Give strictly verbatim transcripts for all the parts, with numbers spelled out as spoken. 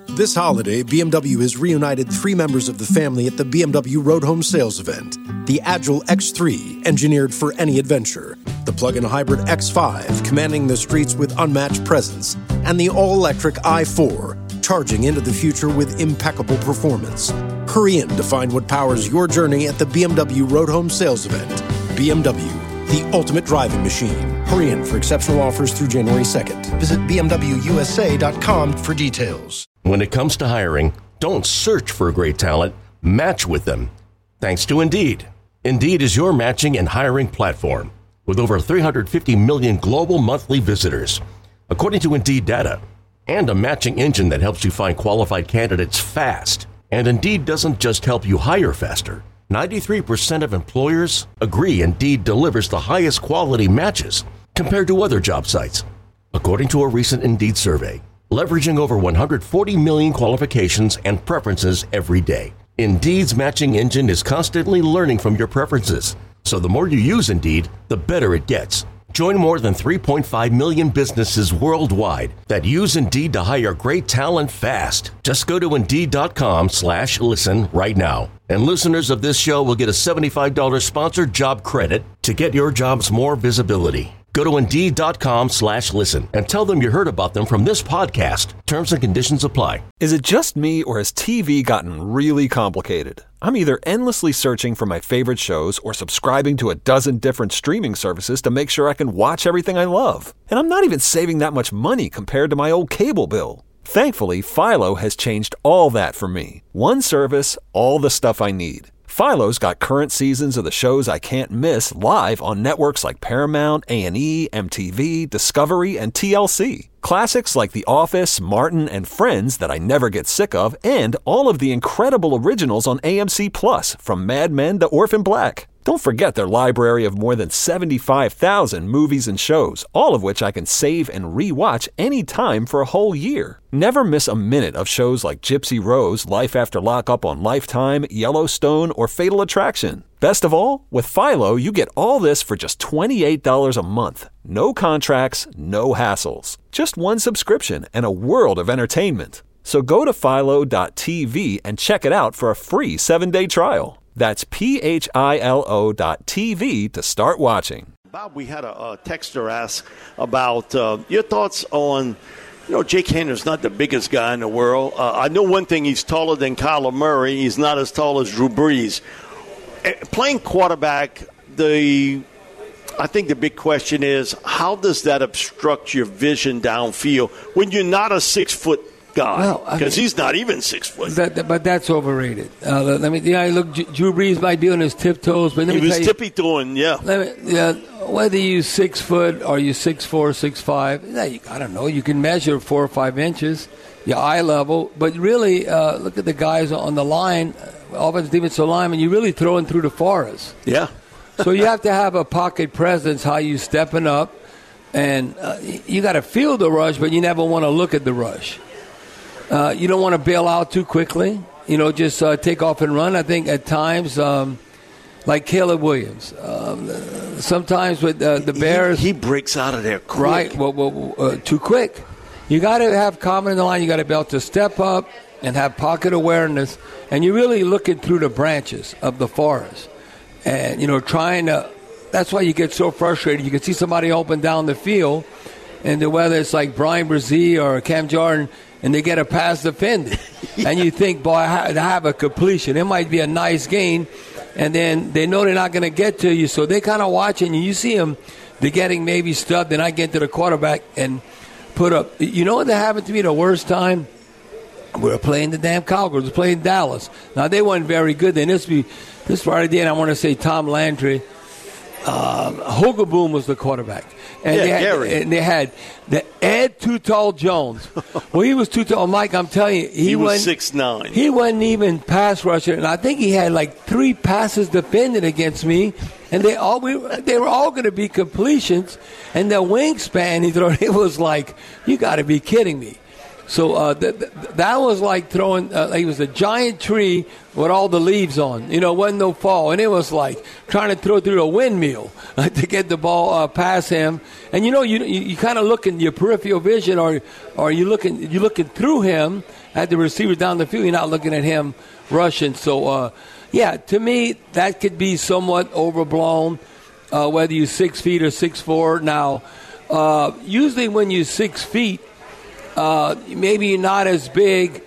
This holiday, B M W has reunited three members of the family at the B M W Road Home Sales event. The Agile X three, engineered for any adventure. The plug-in hybrid X five, commanding the streets with unmatched presence. And the all-electric i four, charging into the future with impeccable performance. Hurry in to find what powers your journey at the B M W Road Home Sales event. B M W, the ultimate driving machine. Hurry in for exceptional offers through January second. Visit b m w u s a dot com for details. When it comes to hiring, don't search for great talent, match with them. Thanks to Indeed. Indeed is your matching and hiring platform with over three hundred fifty million global monthly visitors, according to Indeed data, and a matching engine that helps you find qualified candidates fast. And Indeed doesn't just help you hire faster. ninety-three percent of employers agree Indeed delivers the highest quality matches compared to other job sites, according to a recent Indeed survey. Leveraging over one hundred forty million qualifications and preferences every day. Indeed's matching engine is constantly learning from your preferences, so the more you use Indeed, the better it gets. Join more than three point five million businesses worldwide that use Indeed to hire great talent fast. Just go to Indeed.com slash listen right now. And listeners of this show will get a seventy-five dollars sponsored job credit to get your jobs more visibility. Go to Indeed.com slash listen and tell them you heard about them from this podcast. Terms and conditions apply. Is it just me, or has T V gotten really complicated? I'm either endlessly searching for my favorite shows or subscribing to a dozen different streaming services to make sure I can watch everything I love. And I'm not even saving that much money compared to my old cable bill. Thankfully, Philo has changed all that for me. One service, all the stuff I need. Philo's got current seasons of the shows I can't miss live on networks like Paramount, A and E, M T V, Discovery, and T L C. Classics like The Office, Martin, and Friends that I never get sick of, and all of the incredible originals on A M C Plus, from Mad Men to Orphan Black. Don't forget their library of more than seventy-five thousand movies and shows, all of which I can save and re-watch anytime for a whole year. Never miss a minute of shows like Gypsy Rose, Life After Lockup on Lifetime, Yellowstone, or Fatal Attraction. Best of all, with Philo, you get all this for just twenty-eight dollars a month. No contracts, no hassles. Just one subscription and a world of entertainment. So go to philo dot t v and check it out for a free seven-day trial. That's P H I L O dot T V to start watching. Bob, we had a, a texter ask about uh, your thoughts on, you know, Jake Hender's not the biggest guy in the world. Uh, I know one thing, he's taller than Kyler Murray. He's not as tall as Drew Brees. Uh, playing quarterback, the I think the big question is, how does that obstruct your vision downfield when you're not a six-foot guy, because well, he's not even six foot. That, that, but that's overrated. Uh, let me. Yeah, look, Drew Brees might be on his tiptoes, but let he me was tell tippy toeing. Yeah. Let me, yeah. Whether you six foot or you six four, six five, I don't know. You can measure four or five inches, your eye level, but really, uh, look at the guys on the line, offensive defensive lineman. You're really throwing through the forest. Yeah. So you have to have a pocket presence. How you stepping up, and uh, you got to feel the rush, but you never want to look at the rush. Uh, you don't want to bail out too quickly. You know, just uh, take off and run. I think at times, um, like Caleb Williams, um, sometimes with uh, the Bears. He, he breaks out of there quick. Right, well, well, uh, too quick. You got to have confidence in the line. You got to be able to step up and have pocket awareness. And you're really looking through the branches of the forest. And, you know, trying to – that's why you get so frustrated. You can see somebody open down the field, and whether it's like Brian Brzee or Cam Jordan – and they get a pass defended. Yeah. And you think, boy, I have a completion. It might be a nice gain. And then they know they're not going to get to you. So they kind of watching you. You see them, they're getting maybe stubbed. Then I get to the quarterback and put up. You know what that happened to me the worst time? We were playing the damn Cowgirls. We were playing Dallas. Now, they weren't very good. Then this be this Friday day, and I want to say Tom Landry. Um, Hogaboom was the quarterback. And, yeah, they had, Gary. and they had the Ed Too Tall Jones. Well, he was too tall. Mike, I'm telling you, he, he was wasn't, six nine. He wasn't even pass rusher, and I think he had like three passes defended against me, and they all we, they were all going to be completions. And the wingspan, he threw, it was like, you got to be kidding me. So uh, th- th- that was like throwing, uh, he was a giant tree with all the leaves on. You know, wasn't no fall. And it was like trying to throw through a windmill uh, to get the ball uh, past him. And, you know, you you, you kind of look in your peripheral vision, or or you looking, you're looking through him at the receiver down the field. You're not looking at him rushing. So, uh, yeah, to me, that could be somewhat overblown, uh, whether you're six feet or six four. Now, uh, usually when you're six feet, Uh, maybe you're not as big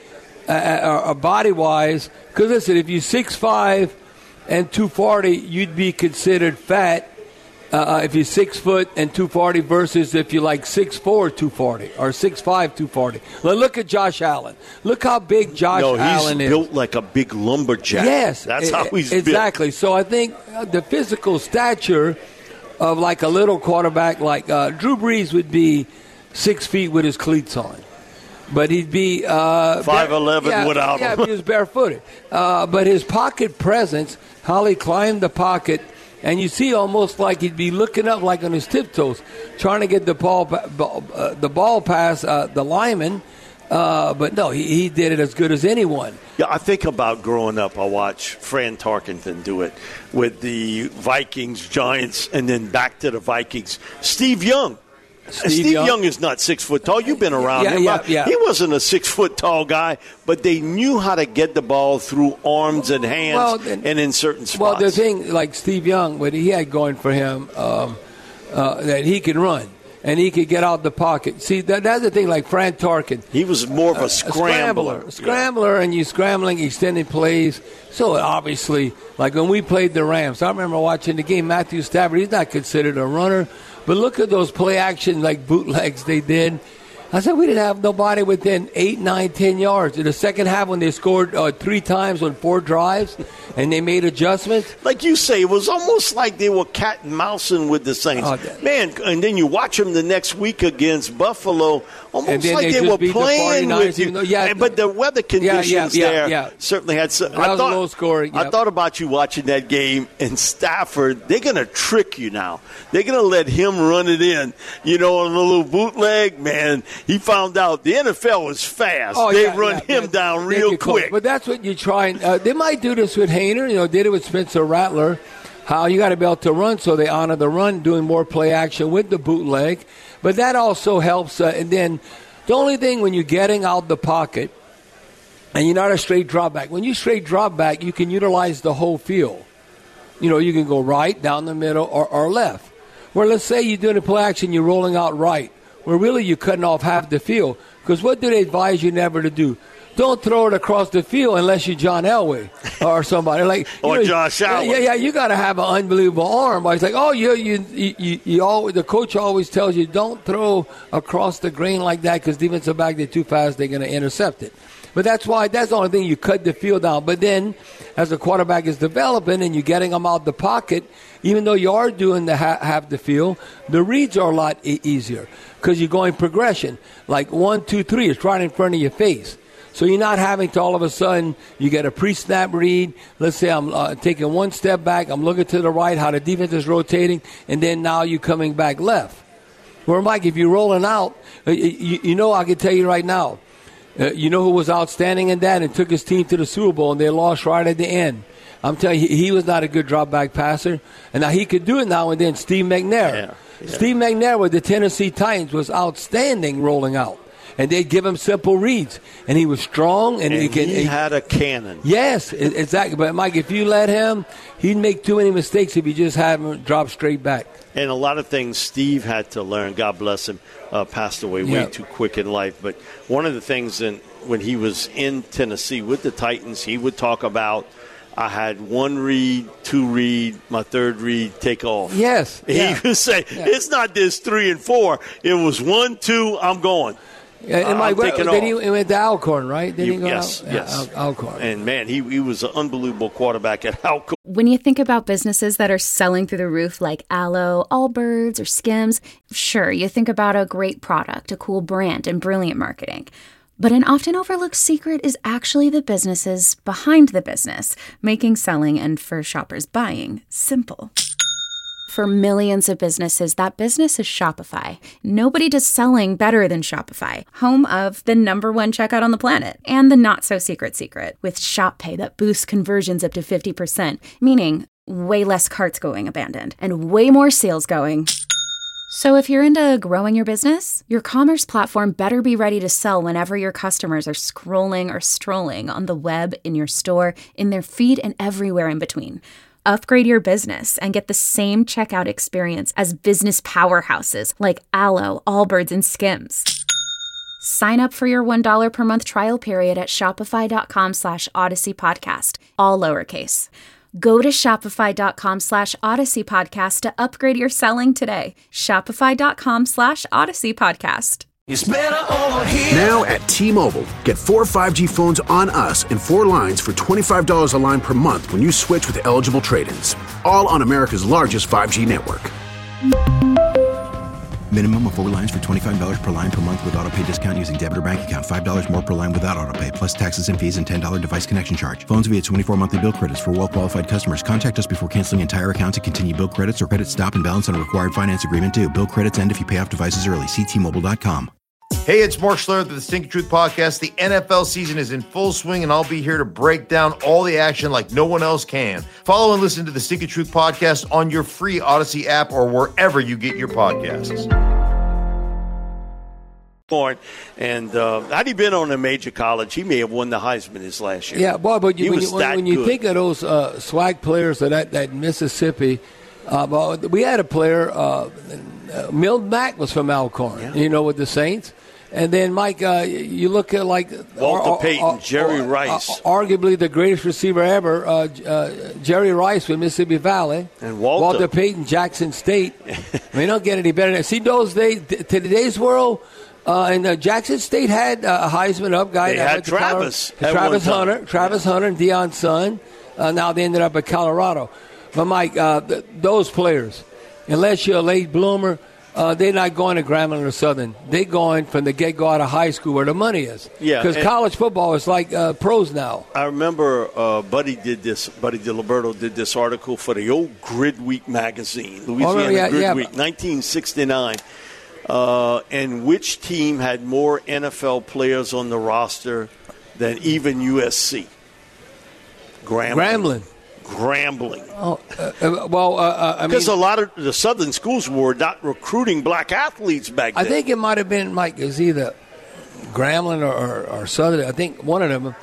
uh, uh, body-wise. Because, listen, if you're six five and two forty, you'd be considered fat uh, if you're six foot and two forty versus if you're like six four, two forty, or six five, two forty. Well, look at Josh Allen. Look how big Josh no, Allen is. he's built like a big lumberjack. Yes. That's how he's exactly. built. Exactly. So I think the physical stature of like a little quarterback like uh, Drew Brees would be six feet with his cleats on. But he'd be uh, five eleven yeah, without yeah, him. Yeah, he was barefooted. Uh, but his pocket presence, how he climbed the pocket, and you see almost like he'd be looking up like on his tiptoes, trying to get the ball, uh, the ball past uh, the lineman. Uh, but no, he, he did it as good as anyone. Yeah, I think about growing up. I watched Fran Tarkenton do it with the Vikings, Giants, and then back to the Vikings. Steve Young. Steve, Steve Young. Young is not six foot tall. You've been around yeah, him. Yeah, yeah. He wasn't a six foot tall guy, but they knew how to get the ball through arms and hands well, and, and in certain spots. Well, the thing, like Steve Young, what he had going for him, um, uh, that he could run and he could get out the pocket. See, that, that's the thing, like Fran Tarkenton. He was more of a, a scrambler. A scrambler, scrambler yeah. And you scrambling, extending plays. So obviously, like when we played the Rams, I remember watching the game, Matthew Stafford, he's not considered a runner. But look at those play action like bootlegs they did. I said we didn't have nobody within eight, nine, ten yards. In the second half, when they scored uh, three times on four drives, and they made adjustments. Like you say, it was almost like they were cat and mousing with the Saints. Oh, man, and then you watch them the next week against Buffalo, almost like they, they were playing the with you. Though, yeah, but the weather conditions yeah, yeah, there yeah, yeah. certainly had some. That I was thought, a low scoring. Yep. I thought about you watching that game in Stafford. They're going to trick you now. They're going to let him run it in. You know, on a little bootleg, man, he found out the N F L is fast. Oh, they yeah, run yeah, him yeah. down real quick. Close. But that's what you're trying. Uh, they might do this with Haener. You know, did it with Spencer Rattler. How you got to be able to run, so they honor the run, doing more play action with the bootleg. But that also helps. Uh, and then the only thing when you're getting out the pocket and you're not a straight drop back, when you straight drop back, you can utilize the whole field. You know, you can go right, down the middle, or, or left. Where let's say you're doing a play action, you're rolling out right. Where really you're cutting off half the field. Because what do they advise you never to do? Don't throw it across the field unless you're John Elway or somebody like or know, Josh Allen. Yeah, yeah, you got to have an unbelievable arm. But it's like, oh, you, you, you, you always, the coach always tells you don't throw across the green like that because defensive back, they're too fast, they're going to intercept it. But that's why that's the only thing, you cut the field down. But then, as the quarterback is developing and you're getting them out the pocket, even though you are doing the ha- half the field, the reads are a lot e- easier because you're going progression. Like one, two, three, it's right in front of your face. So you're not having to all of a sudden, you get a pre-snap read. Let's say I'm uh, taking one step back, I'm looking to the right, how the defense is rotating, and then now you're coming back left. Where, Mike, if you're rolling out, you, you know, I can tell you right now, uh, you know who was outstanding in that and took his team to the Super Bowl, and they lost right at the end. I'm telling you, he was not a good drop-back passer. And now he could do it now and then. Steve McNair. Yeah, yeah. Steve McNair with the Tennessee Titans was outstanding rolling out. And they'd give him simple reads. And he was strong. And, and he, can, he had a cannon. Yes, exactly. But, Mike, if you let him, he'd make too many mistakes if you just had him drop straight back. And a lot of things Steve had to learn, God bless him, uh, passed away way yeah. too quick in life. But one of the things in, when he was in Tennessee with the Titans, he would talk about, I had one read, two read, my third read, take off. Yes. He yeah. would say, yeah. it's not this three and four. It was one, two, I'm going. Yeah, and uh, Mike, then he went to Alcorn, right? Did you, he go yes, out? yes. Yeah, Al- Alcorn. And, man, he, he was an unbelievable quarterback at Alcorn. When you think about businesses that are selling through the roof like Aloe, Allbirds, or Skims, sure, you think about a great product, a cool brand, and brilliant marketing. But an often overlooked secret is actually the businesses behind the business, making selling and, for shoppers, buying simple. For millions of businesses, that business is Shopify. Nobody does selling better than Shopify, home of the number one checkout on the planet and the not-so-secret secret with Shop Pay that boosts conversions up to fifty percent, meaning way less carts going abandoned and way more sales going. So if you're into growing your business, your commerce platform better be ready to sell whenever your customers are scrolling or strolling on the web, in your store, in their feed, and everywhere in between. Upgrade your business and get the same checkout experience as business powerhouses like Alo, Allbirds, and Skims. Sign up for your one dollar per month trial period at shopify.com slash Odyssey Podcast, all lowercase. Go to shopify.com slash Odyssey Podcast to upgrade your selling today. Shopify.com slash Odyssey Podcast. It's better over here. Now at T-Mobile, get four five G phones on us and four lines for twenty-five dollars a line per month when you switch with eligible trade-ins. All on America's largest five G network. Minimum of four lines for twenty-five dollars per line per month with autopay discount using debit or bank account. five dollars more per line without autopay, plus taxes and fees and ten dollars device connection charge. Phones via twenty-four monthly bill credits for well-qualified customers. Contact us before canceling entire account to continue bill credits or credit stop and balance on required finance agreement due. Bill credits end if you pay off devices early. See T Mobile dot com. Hey, it's Mark Schlereth of the Stinky Truth Podcast. The N F L season is in full swing, and I'll be here to break down all the action like no one else can. Follow and listen to the Stinky Truth Podcast on your free Odyssey app or wherever you get your podcasts. And uh, had he been on a major college, he may have won the Heisman his last year. Yeah, boy, but you, when, you, when, when you good. think of those uh, swag players of that, that Mississippi, uh, well, we had a player, uh, uh, Milt Mack was from Alcorn, yeah. you know, with the Saints. And then, Mike, uh, you look at like Walter uh, Payton, uh, Jerry uh, Rice, uh, arguably the greatest receiver ever, uh, uh, Jerry Rice with Mississippi Valley, and Walter, Walter Payton, Jackson State. I mean, don't get any better than that. See, those days, to today's world, uh, and uh, Jackson State had uh, a Heisman up guy. They that had Travis, Travis Hunter, Travis Hunter, and Deion's son. Uh, now they ended up at Colorado. But Mike, uh, th- those players, unless you're a late bloomer. Uh, they're not going to Grambling or Southern. They're going from the get-go out of high school where the money is. Yeah, because college football is like uh, pros now. I remember uh, Buddy did this. Buddy DiLiberto did this article for the old Grid Week magazine, Louisiana oh, yeah, Grid yeah. Week, nineteen sixty-nine. Uh, and which team had more N F L players on the roster than even U S C? Grambling. Grambling. Grambling. Oh, uh, uh, well, uh, I mean, because a lot of the Southern schools were not recruiting black athletes back then. I think it might have been, Mike, it was either Grambling or, or, or Southern. I think one of them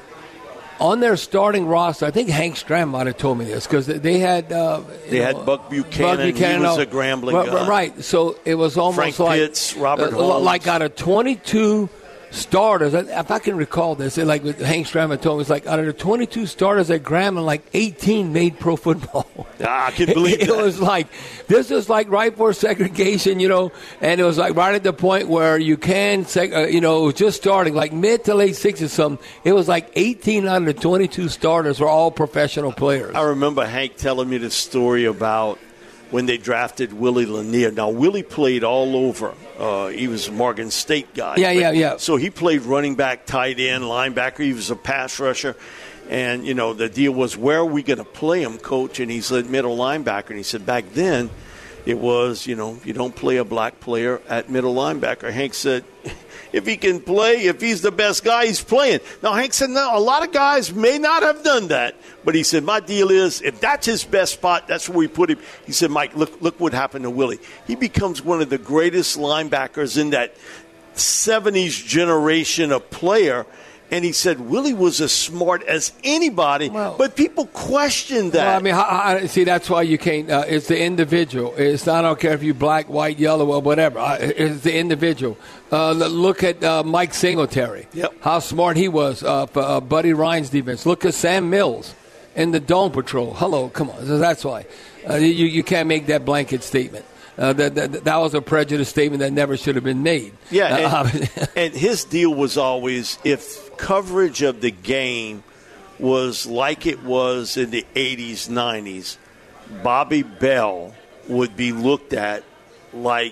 on their starting roster. I think Hank Stram might have told me this because they had uh, they know, had Buck Buchanan. Buck Buchanan. He was a Grambling right, guy. Right. So it was almost Frank like Pitts, Robert uh, Holmes. like out of twenty-two starters, if I can recall this, like with Hank Stram told me, it's like out of the twenty-two starters at Grambling, like eighteen made pro football. Ah, I can believe it, that. It was like, this is like right for segregation, you know, and it was like right at the point where you can, seg- uh, you know, it was just starting, like mid to late sixties something. It was like eighteen out of the twenty-two starters were all professional players. I remember Hank telling me this story about when they drafted Willie Lanier. Now, Willie played all over. Uh, he was a Morgan State guy. Yeah, yeah, yeah. So he played running back, tight end, linebacker. He was a pass rusher. And, you know, the deal was, where are we going to play him, coach? And he said middle linebacker. And he said back then it was, you know, you don't play a black player at middle linebacker. Hank said, if he can play, if he's the best guy, he's playing. Now, Hank said, no, a lot of guys may not have done that. But he said, my deal is, if that's his best spot, that's where we put him. He said, Mike, look look what happened to Willie. He becomes one of the greatest linebackers in that seventies generation of player. And he said, Willie was as smart as anybody, well, but people question that. Well, I mean, I, I, see, that's why you can't. Uh, it's the individual. It's not, I don't care if you're black, white, yellow, or whatever. Uh, it's the individual. Uh, look at uh, Mike Singletary. Yep. How smart he was uh, for uh, Buddy Ryan's defense. Look at Sam Mills in the Dome Patrol. Hello, come on. So that's why. Uh, you, you can't make that blanket statement. Uh, that, that that was a prejudice statement that never should have been made. Yeah, and, and his deal was always, if coverage of the game was like it was in the eighties, nineties, Bobby Bell would be looked at like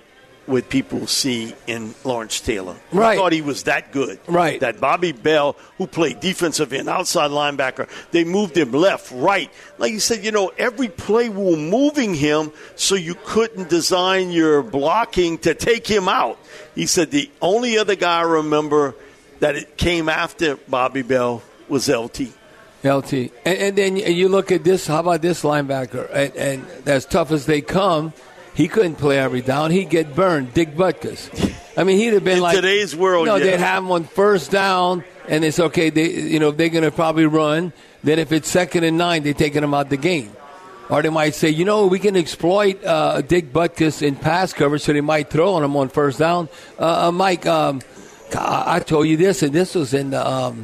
what people see in Lawrence Taylor. Right. I thought he was that good. Right. That Bobby Bell, who played defensive end, outside linebacker, they moved him left, right. Like you said, you know, every play we were moving him so you couldn't design your blocking to take him out. He said the only other guy I remember that it came after Bobby Bell was L T. L T. And, and then you look at this, how about this linebacker? And, and as tough as they come, he couldn't play every down. He'd get burned. Dick Butkus. I mean, he'd have been in like today's world. No, yeah. they'd have him on first down, and it's okay. They, you know, they're going to probably run. Then if it's second and nine, they're taking him out the game. Or they might say, you know, we can exploit uh, Dick Butkus in pass coverage, so they might throw on him on first down. Uh, uh, Mike, um, I told you this, and this was in the um,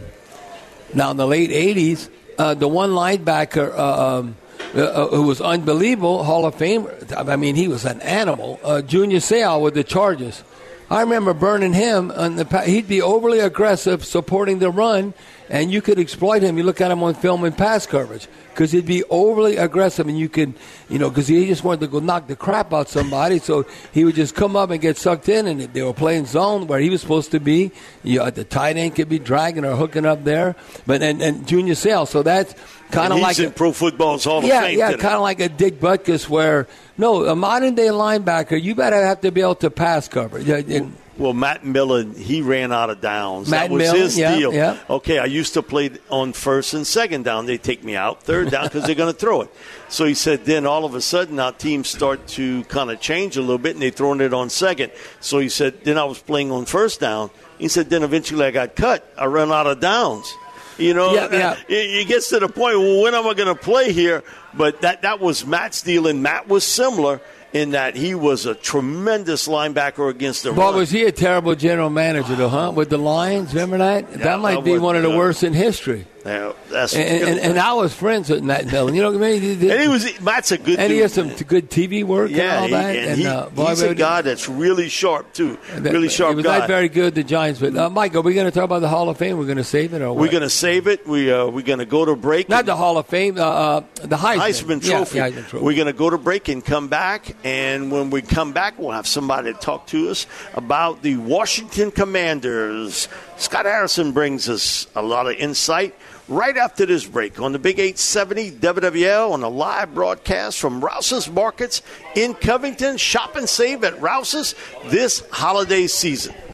now in the late eighties. Uh, the one linebacker. Uh, um, Uh, who was unbelievable, Hall of Famer. I mean, he was an animal. Uh, Junior Seau with the Chargers. I remember burning him. On the, he'd be overly aggressive, supporting the run, and you could exploit him. You look at him on film and pass coverage because he'd be overly aggressive, and you could, you know, because he just wanted to go knock the crap out somebody. So he would just come up and get sucked in, and they were playing zone where he was supposed to be. You know, the tight end could be dragging or hooking up there. But and, and Junior Seau, so that's kind of like in a, Pro Football's Hall of yeah, Fame. Yeah, kind of like a Dick Butkus where, no, a modern-day linebacker, you better have to be able to pass cover. Well, well, Matt Millen, he ran out of downs. Matt that was Millen, his yeah, deal. Yeah. Okay, I used to play on first and second down. They take me out. Third down because they're going to throw it. So he said then all of a sudden our teams start to kind of change a little bit, and they're throwing it on second. So he said then I was playing on first down. He said then eventually I got cut. I ran out of downs. You know, yeah, yeah. It, it gets to the point, well, when am I going to play here? But that, that was Matt's deal, and Matt was similar in that he was a tremendous linebacker against the But run. was he a terrible general manager, though, huh? With the Lions, remember that? Yeah, that might that be was, one of the uh, worst in history. Yeah, that's and, and, and I was friends with Matt Millen. You know what I mean? And he was Matt's a good and dude. he has some good T V work yeah, and all that. He, and, and he, uh, boy, he's a guy that's really sharp, too. That, really sharp he was guy. not very good, the Giants. But, uh, Mike, are we going to talk about the Hall of Fame? We're going to save it? Or what? We're going to save it. We, uh, we're going to go to break. Not the Hall of Fame, uh, uh, the Heisman. Heisman Trophy. Yeah, Heisman Trophy. We're going to go to break and come back. And when we come back, we'll have somebody to talk to us about the Washington Commanders. Scott Harrison brings us a lot of insight right after this break on the Big eight seventy W W L on a live broadcast from Rouse's Markets in Covington. Shop and save at Rouse's this holiday season.